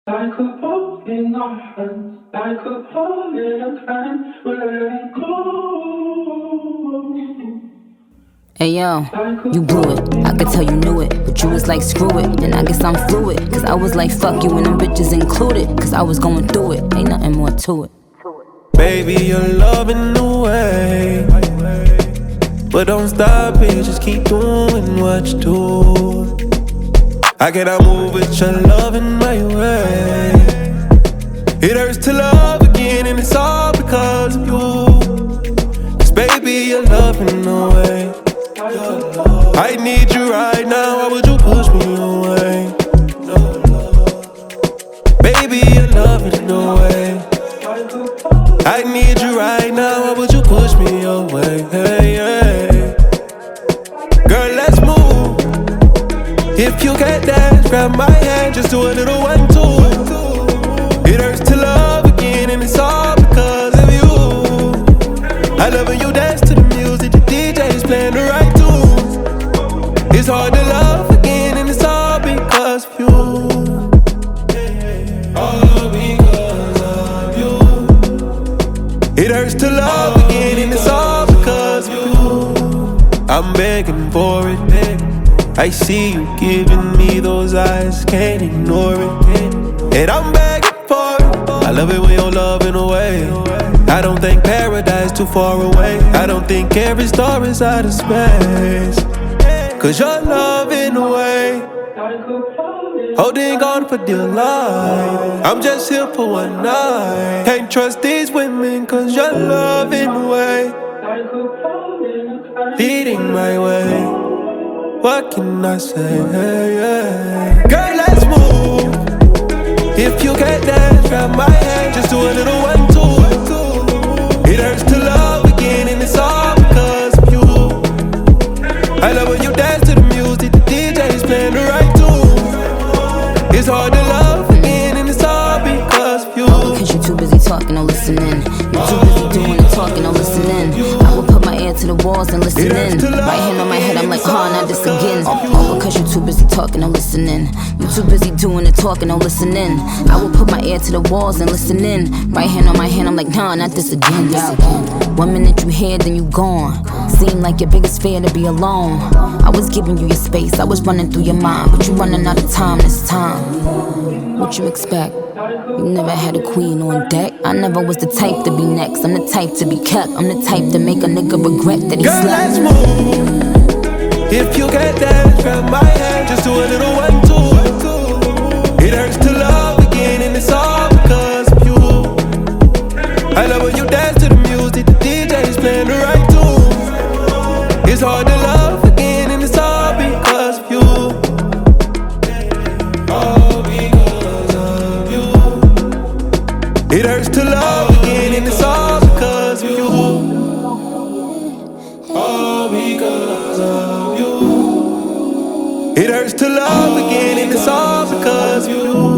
Like a boat in our hands, like a boat in a fan, we're letting go. Hey yo, you blew it, I could tell you knew it, but you was like screw it, and I guess I'm fluid, cause I was like fuck you and them bitches included, cause I was going through it, ain't nothing more to it. Baby, you're loving the way, but don't stop it, just keep doing what you do. I cannot move with your love in my way. It hurts to love again, and it's all because of you. Cause baby, you're loving the way. I need you right now, why would you push me away? Baby, you're loving the way. I need you right now, why would you push me away? Hey, hey. Girl, let's move. If you can't dance, grab my hand, just do a little 1-2. It hurts to love again, and it's all because of you. I love when you dance to the music, the DJ's playing the right tunes. It's hard to love again, and it's all because of you. All because of you. It hurts to love again, and it's all because of you. I'm begging for it. I see you giving me those eyes, can't ignore it. And I'm begging for it. I love it when you're loving away. I don't think paradise too far away. I don't think every star is out of space. Cause you're loving away, holding on for dear life. I'm just here for one night. Can't trust these women cause you're loving away, leading my way. What can I say? Girl, let's move. If you can't dance, grab my hand, just do a little 1-2. It hurts to love again, and it's all because of you. I love when you dance to the music, the DJ's playing the right tune. It's hard to love again, and it's all because of you. All because you're too busy talking or listening. You're too busy doing the talking or listening. I will put my ear to the walls and listen in. Right hand on my head, I'm like, not this again. All because you're too busy talking or listening. You're too busy doing the talking or listening. I will put my ear to the walls and listen in. Right hand on my hand, I'm like, not this again. 1 minute you here, then you gone. Seem like your biggest fear to be alone. I was giving you your space, I was running through your mind, but you running out of time this time. What you expect? You never had a queen on deck. I never was the type to be next. I'm the type to be kept. I'm the type to make a nigga regret that he Girl, slept. let's move. If you can't dance, grab my hand, just do a little 1-2. It hurts to love again, and it's all because of you. I love when you dance to the music, the DJ's playing the right tune. It's hard to love again, and it's all because of you. All because of you. It hurts to love again, and it's all because of you. All because of you. It hurts to love again, and it's all because of you.